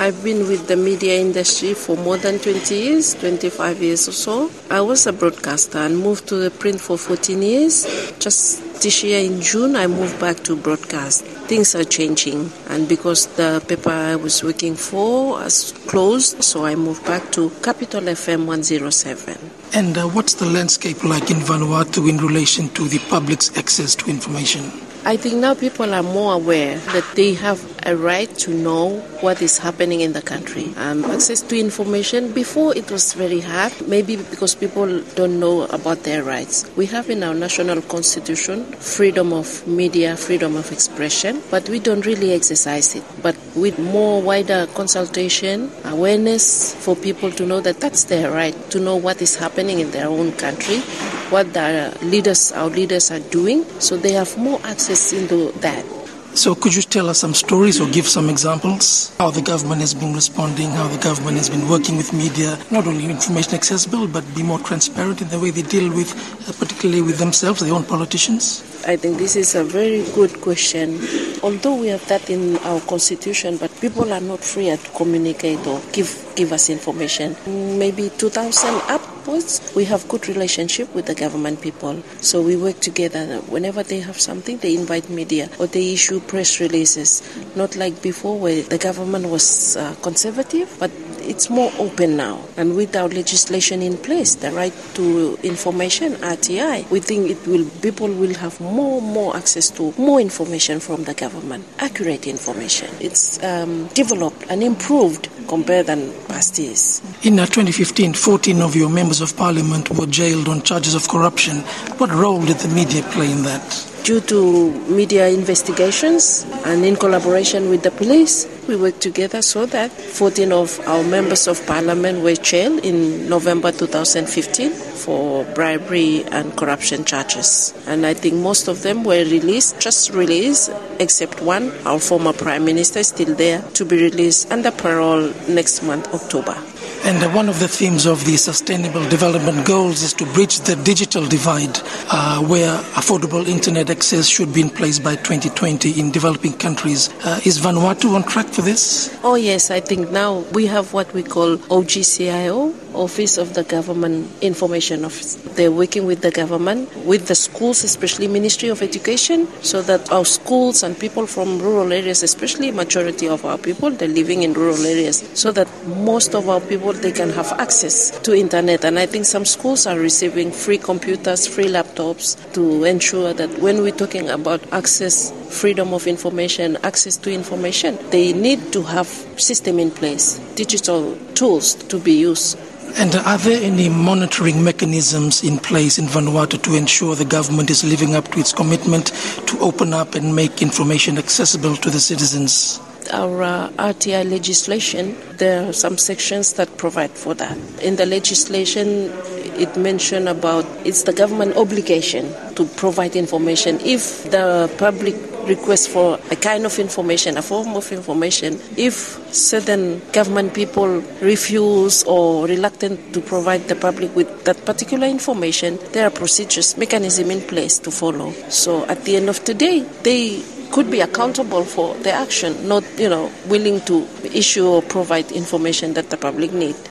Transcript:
I've been with the media industry for more than 20 years, 25 years or so. I was a broadcaster and moved to the print for 14 years. Just this year in June, I moved back to broadcast. Things are changing, and because the paper I was working for has closed, so I moved back to Capital FM 107. And what's the landscape like in Vanuatu in relation to the public's access to information? I think now people are more aware that they have a right to know what is happening in the country. Access to information, before it was very hard, maybe because people don't know about their rights. We have in our national constitution freedom of media, freedom of expression, but we don't really exercise it. But with more wider consultation, awareness for people to know that that's their right, to know what is happening in their own country, what our leaders are doing, so they have more access into that. So could you tell us some stories or give some examples? How the government has been responding, how the government has been working with media, not only information accessible, but be more transparent in the way they deal with, particularly with themselves, their own politicians? I think this is a very good question. Although we have that in our constitution, but people are not free to communicate or give us information. Maybe 2000 upwards, we have good relationship with the government people. So we work together. Whenever they have something, they invite media or they issue press releases. Not like before where the government was conservative, but it's more open now. And with our legislation in place, the right to information, RTI, we think people will have more access to more information from the government, accurate information. It's developed and improved compared than past years. In 2015, 14 of your members of parliament were jailed on charges of corruption. What role did the media play in that? Due to media investigations and in collaboration with the police, we worked together so that 14 of our members of parliament were jailed in November 2015 for bribery and corruption charges. And I think most of them were just released, except one, our former prime minister, is still there to be released under parole next month, October. And one of the themes of the Sustainable Development Goals is to bridge the digital divide, where affordable internet access should be in place by 2020 in developing countries. Is Vanuatu on track for this? Oh yes, I think now we have what we call OGCIO, Office of the Government Information Office. They're working with the government, with the schools, especially Ministry of Education, so that our schools and people from rural areas, especially majority of our people, they're living in rural areas, so that most of our people, they can have access to internet. And I think some schools are receiving free computers, free laptops to ensure that when we're talking about access, freedom of information, access to information, they need to have system in place, digital tools to be used. And are there any monitoring mechanisms in place in Vanuatu to ensure the government is living up to its commitment to open up and make information accessible to the citizens? Our RTI legislation, there are some sections that provide for that. In the legislation, it mentioned about it's the government obligation to provide information. If the public requests for a kind of information, a form of information, if certain government people refuse or reluctant to provide the public with that particular information, there are procedures, mechanism in place to follow. So at the end of the day, they could be accountable for their action, not, willing to issue or provide information that the public need.